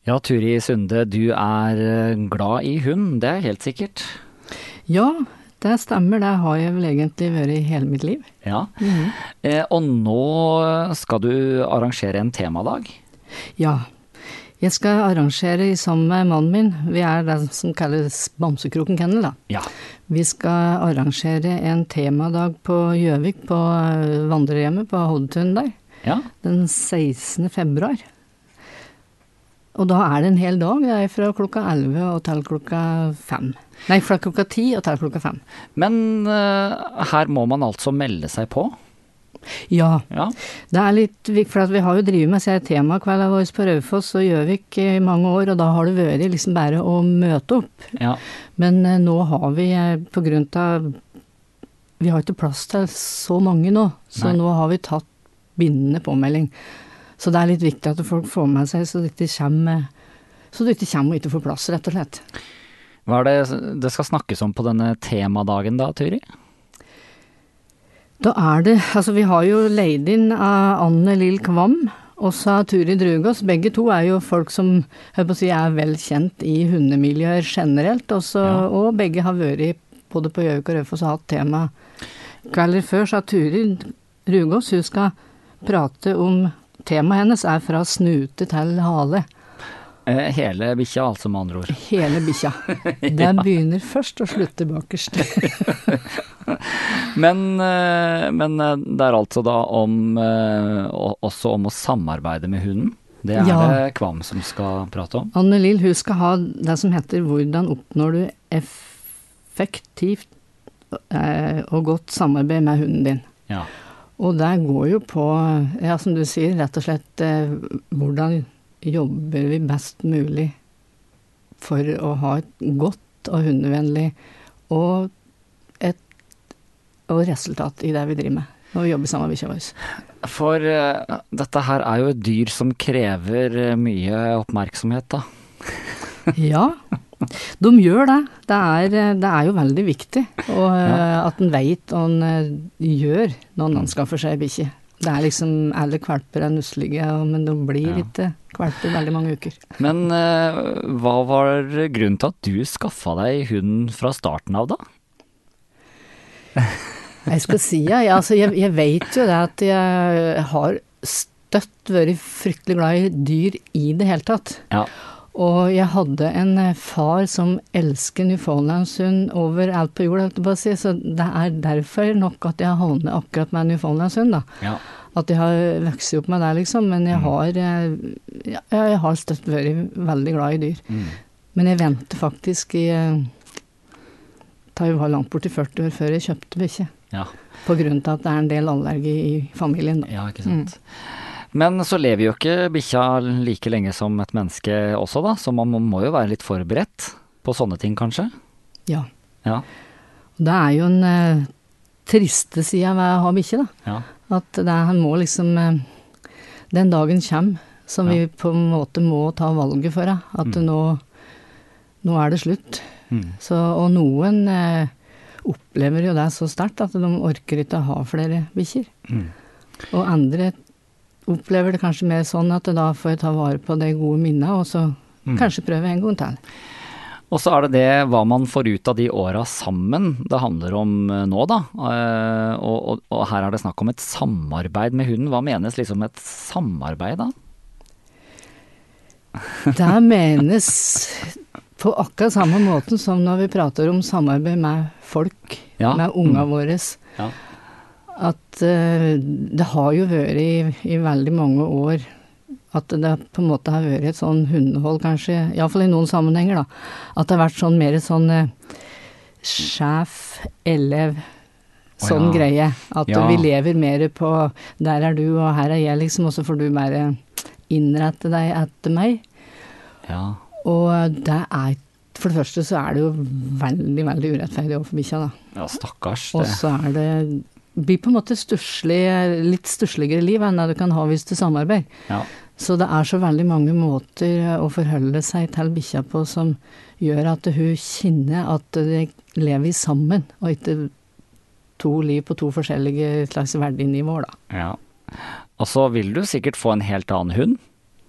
Ja, Turi Sunde, du glad i hund, det helt sikkert. Ja, det stemmer. Det har jeg vel egentlig vært i hele mitt liv. Ja. Og nå skal du arrangere en temadag. Ja, jeg skal arrangere sammen med mannen min. Vi det som kalles Bamsekroken Kennel, da. Ja. Vi skal arrangere en temadag på Gjøvik, på vandrerhjemmet på Hoddetun der. Ja. Den 16. februar. Og da det en hel dag. Det fra klokka 11 og til klokka 5. Nei, fra klokka 10 og til klokka 5. Men her må man altså melde seg på? Ja, Ja. det litt viktig, for at vi har jo drivet med temakvelder våre på Raufoss og Gjøvik i mange år, og da har det vært liksom bare å møte opp. Ja. Men nå har vi, på grunn av, vi har ikke plass til så mange nå, så Nei. nå har vi tatt bindende påmelding. Så det litt viktig at folk får med seg, så det ikke kommer og ikke får plass, rett og slett. Hva det skal snakkes om på denne temadagen da, Turi? Da det, altså vi har jo leid inn av Anne Lill Kvam, og så Turi Drugås. Begge to jo folk som, jeg på å si, vel kjent i hundemiljøer generelt, også, Ja. og begge har vært både på Gjøvik og Raufoss og hatt tema. Kvelder før så Turi Drugås, hun skal prate om temaet hennes fra snute til hale. Hele bikkja, altså med andre ord. Hele bikkja. Det begynner først og slutter bakerst. Men det altså da også om å samarbeide med hunden. Det Ja. det Kvam som skal prate om. Anne Lill, hun skal ha det som heter 'Hvordan oppnår du effektivt og godt samarbeid med hunden din'. Ja. Og det går jo på, ja, som du sier, rett og slett hvordan jobber vi best mulig for å ha et godt og hundevennlig og resultat i det vi driver med når vi jobber sammen med bikkja vår. For dette her jo et dyr som krever mye oppmerksomhet, da. Ja, de gjør det. Det jo veldig viktig og, at en vet hva en gjør når en skaffer seg bikkje. Det liksom, alle kvalper nusselige, men de blir ikke kvalper veldig mange uker. Men hva var grunnen til at du skaffa deg hund fra starten av, da? Jeg skal si, altså, jeg vet jo det at jeg har støtt vært fryktelig glad i dyr i det hele tatt. Ja. Og jeg hadde en far som elsker Newfoundlandshund over alt på jord, helt å bare si, så det derfor nok at jeg har havnet akkurat med Newfoundlandshund, da. Ja. At jeg har vokst opp med det, liksom, men jeg har støtt vært veldig glad i dyr. Men jeg ventet faktisk jeg var langt bort i 40 år før jeg kjøpte bikkje. Ja. På grunn av at det en del allergi i familien, da. Ja, ikke sant. Men så lever jo ikke bikkja like lenge som et menneske også, da, så man må jo være litt forberedt på sånne ting, kanskje? Ja. Ja. Det jo en triste side ved å ha bikkje, da. Ja. At han må liksom, den dagen kommer, som vi på en måte må ta valget for, at nå det slutt. Så, og noen opplever jo det så sterkt at de orker ikke å ha flere bikkjer. Og andre opplever det kanskje mer sånn at da får jeg ta vare på de gode minnene, og så kanskje prøve en gang til. Og så det hva man får ut av de åra sammen det handler om nå, da. Og her det snakk om et samarbeid med hunden. Hva menes liksom et samarbeid, da? Det menes på akkurat samme måten som når vi prater om samarbeid med folk, med ungene våre. Ja. At det har jo vært i veldig mange år at det på en måte har vært et sånn hundehold, kanskje, i hvert fall i noen sammenhenger, da. At det har vært sånn mer sånn sjef, elev, sånn greie. At vi lever mer på der du, og her jeg, liksom, og så får du bare innrette deg etter meg. Ja. Og det for det første så det jo veldig, veldig urettferdig overfor bikkja, da. Ja, stakkars det. Og så det blir på en måte litt stussligere liv enn det du kan ha hvis du samarbeider. Ja. Så det så veldig mange måter å forholde seg til bikkja på som gjør at hun kjenner at de lever sammen, og ikke to liv på to forskjellige slags verdinivåer, da. Ja. Og så vil du sikkert få en helt annen hund?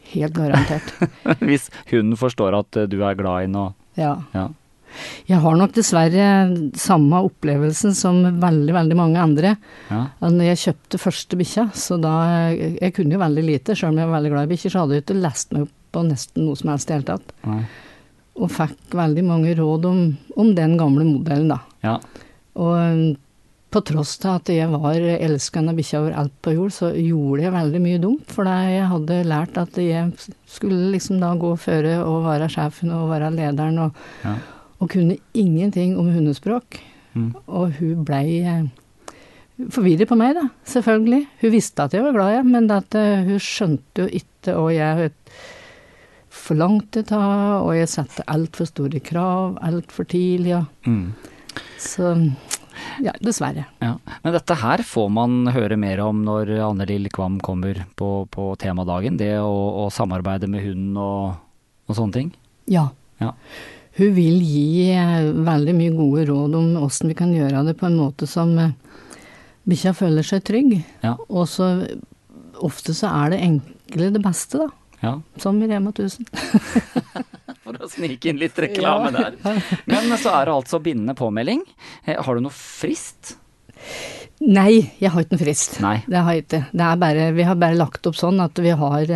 Helt garantert. Hvis hunden forstår at du er glad i den og Ja. ja. Jeg har nok dessverre samme opplevelsen som veldig, veldig mange andre. Ja. Når jeg kjøpte første bikkja, så da, jeg kunne jo veldig lite, selv om jeg var veldig glad i bikkjer, så hadde jeg ikke lest meg opp på nesten noe som helst i det hele tatt. Nei. Og fikk veldig mange råd om den gamle modellen da. Ja. Og på tross til at jeg var elskende bikkja over alt på jord, så gjorde jeg veldig mye dumt, for jeg hadde lært at jeg skulle liksom da gå føre og være sjefen og være lederen, og kunne ingenting om hundespråk. Og hun ble forvirret på meg da, selvfølgelig. Hun visste at jeg var glad i henne, men at hun skjønte jo ikke, og jeg forlangte ta, og jeg satte alt for store krav, alt for tidlig, Så, ja, dessverre. Ja. Men dette her får man høre mer om når Anne-Lill Kvam kommer på temadagen, det å samarbeide med hunden og sånne ting? Ja. Hun vil gi veldig mye gode råd om hvordan vi kan gjøre det på en måte som bikkja føler seg trygg. Ja. Og så ofte så er det enkle det beste da. Ja. Som i Rema 1000. For å snike inn litt reklame der. Men så er det altså bindende påmelding. Har du noe frist? Nei, jeg har ikke noe frist. Nei. Det har jeg ikke. Vi har bare lagt opp sånn at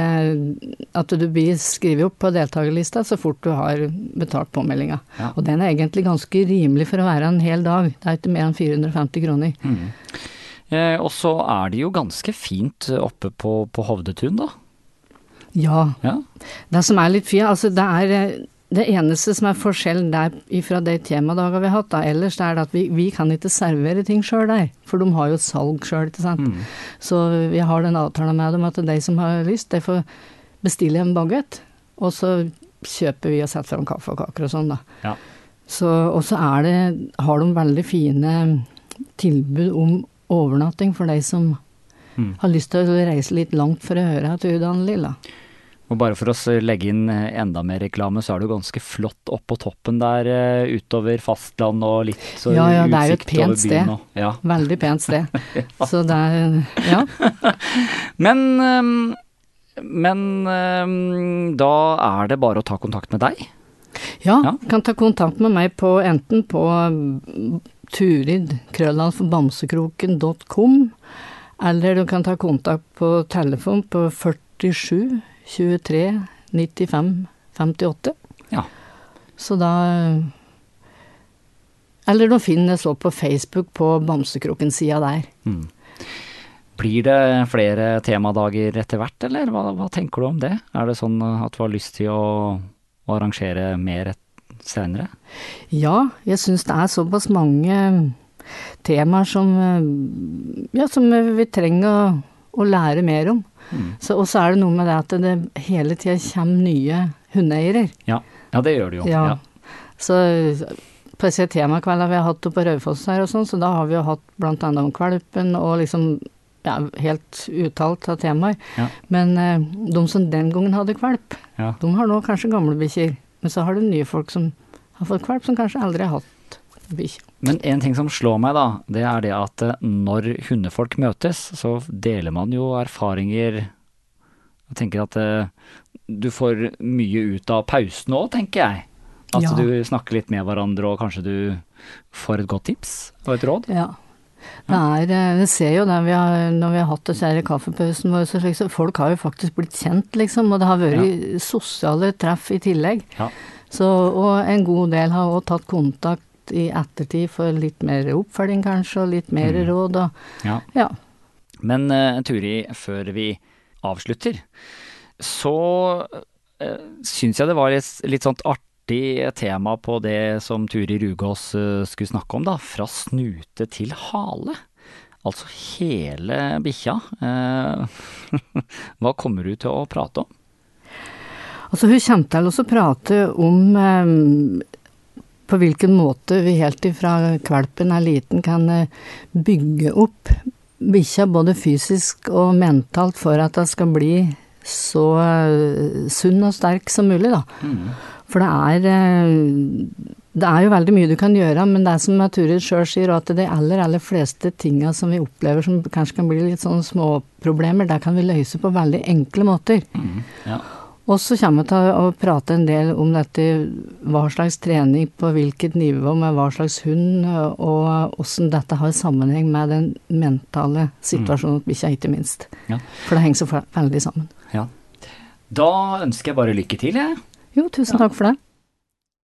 at du blir skrevet opp på deltakerlista så fort du har betalt påmeldinga. Ja. Og den er egentlig ganske rimelig for å være en hel dag. Det er ikke mer enn 450 kroner. Og så er det jo ganske fint oppe på Hovdetun da. Ja. Det som er litt fint, altså det eneste som er forskjell der fra de temadager vi har hatt da, ellers er det at vi kan ikke servere ting selv der, for de har jo salg selv, ikke sant? Så vi har den avtalen med dem at de som har lyst, de får bestille en baguette, og så kjøper vi og setter fram kaffe og kaker og sånn da. Ja. Og så har de veldig fine tilbud om overnatting for de som har lyst til å reise litt langt for å høre at Anne-Lill. Og bare for å legge inn enda mer reklame, så er det jo ganske flott opp på toppen der, utover fastland og litt så det er jo et utsikt pent over byen. Sted. Ja. Veldig pent sted. Så det ja. Men da er det bare å ta kontakt med deg? Ja, kan ta kontakt med meg enten på turid@bamsekroken.com, eller du kan ta kontakt på telefon på 47 23 95 58. Ja. Så da eller de finnes også på Facebook på Bamsekroken-sida der. Blir det flere temadager etter hvert, eller hva tenker du om det? Er det sånn at du har lyst til å arrangere mer senere? Ja, jeg synes det er såpass mange temaer som vi trenger å lære mer om. Og så er det noe med det at det hele tiden kommer nye hundeeiere. Ja, det gjør det jo. Ja. Så på disse temakvelder vi har hatt på Raufoss her og sånn, så da har vi jo hatt blant annet om kvalpen og liksom helt uttalt av temaer. Ja. Men de som den gangen hadde kvalp, de har nå kanskje gamle bikkjer, men så har du nye folk som har fått kvalp som kanskje aldri har hatt bikkjer. Men en ting som slår meg da, det er det at når hundefolk møtes, så deler man jo erfaringer. Jeg tenker at du får mye ut av pausen også, tenker jeg. At du snakker litt med hverandre, og kanskje du får et godt tips og et råd. Ja. Vi ser jo det når vi har hatt det kjære kaffepausen vår, så folk har jo faktisk blitt kjent, liksom, og det har vært sosiale treff i tillegg. Ja. Og en god del har også tatt kontakt i ettertid for litt mer oppfølging kanskje, og litt mer råd. Ja. Men Turi, før vi avslutter, så synes jeg det var litt sånt artig tema på det som Turi Rugås skulle snakke om da, fra snute til hale. Altså hele bikkja. Hva kommer du til å prate om? Altså hun kommer til å prate om på hvilken måte vi helt ifra kvalpen er liten kan bygge opp bikkja både fysisk og mentalt for at det skal bli så sunn og sterk som mulig da. For det er jo veldig mye du kan gjøre, men det er som Turid selv sier, at de aller fleste tingene som vi opplever som kanskje kan bli litt sånne små problemer, der kan vi løse på veldig enkle måter. Ja. Og så kommer vi til å prate en del om dette, hva slags trening på hvilket nivå med hva slags hund, og hvordan dette har sammenheng med den mentale situasjonen til bikkja, ikke minst. Ja. For det henger så veldig sammen. Ja. Da ønsker jeg bare lykke til, jeg. Jo, tusen takk for det.